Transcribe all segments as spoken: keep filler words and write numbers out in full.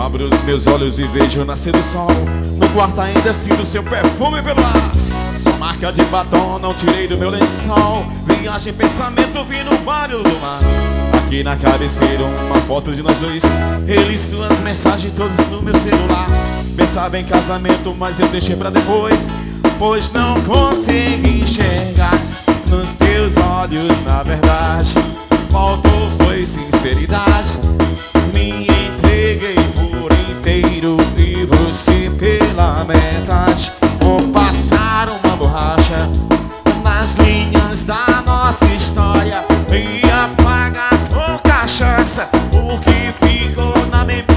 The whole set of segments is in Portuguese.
abro os meus olhos e vejo nascer o sol. No quarto ainda sinto seu perfume pelo ar. Só marca de batom não tirei do meu lençol. Viagem, pensamento, vi no barulho do mar. Aqui na cabeceira uma foto de nós dois. Ele e suas mensagens todas no meu celular. Pensava em casamento, mas eu deixei pra depois, pois não consegui enxergar nos teus olhos, na verdade. Faltou foi sinceridade. Me entreguei por inteiro e você pela metade. Vou passar uma borracha nas linhas da nossa história e apagar com cachaça o que ficou na memória.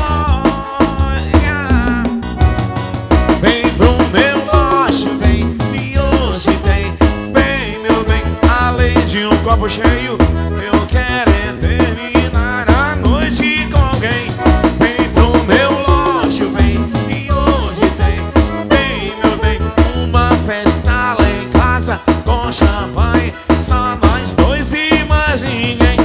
Vem pro meu loja, vem, e hoje tem, bem, meu bem, além de um copo cheio, eu quero é terminar a noite com alguém. Vem pro meu loja, vem, e hoje tem, bem, meu bem, uma festa lá em casa com champanhe, só nós dois e mais ninguém.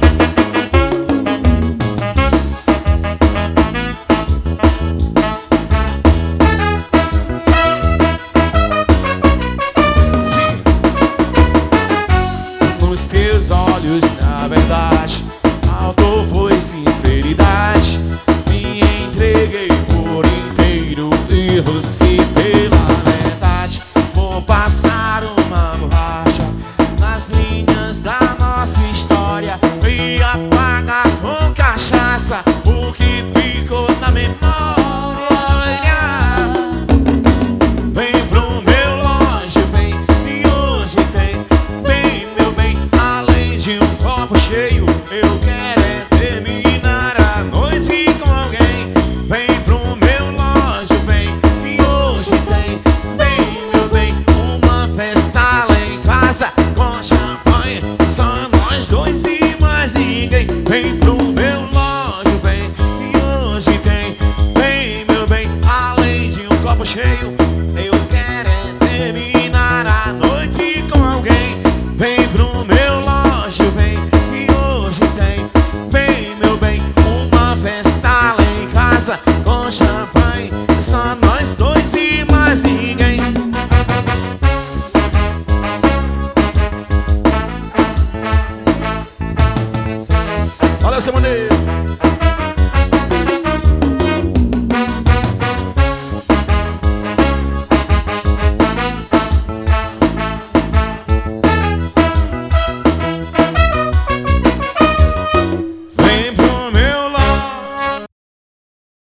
Nos teus olhos, na verdade, faltou foi sinceridade. Me entreguei por inteiro e você pela metade. Vou passar uma borracha nas linhas da nossa história e apagar com cachaça o que ficou na memória. Vem pro meu loja, vem, e hoje tem, bem, meu bem, além de um copo cheio, eu quero é terminar a noite com alguém. Vem pro meu loja, vem, e hoje tem, bem, meu bem, uma festa lá em casa com champanhe, só nós dois e mais ninguém. Vem pro meu loja, vem, e hoje tem, bem, meu bem, além de um copo cheio, eu quero é terminar a noite com alguém. Vem pro meu loja, vem, e hoje tem, bem, meu bem, uma festa lá em casa com champanhe.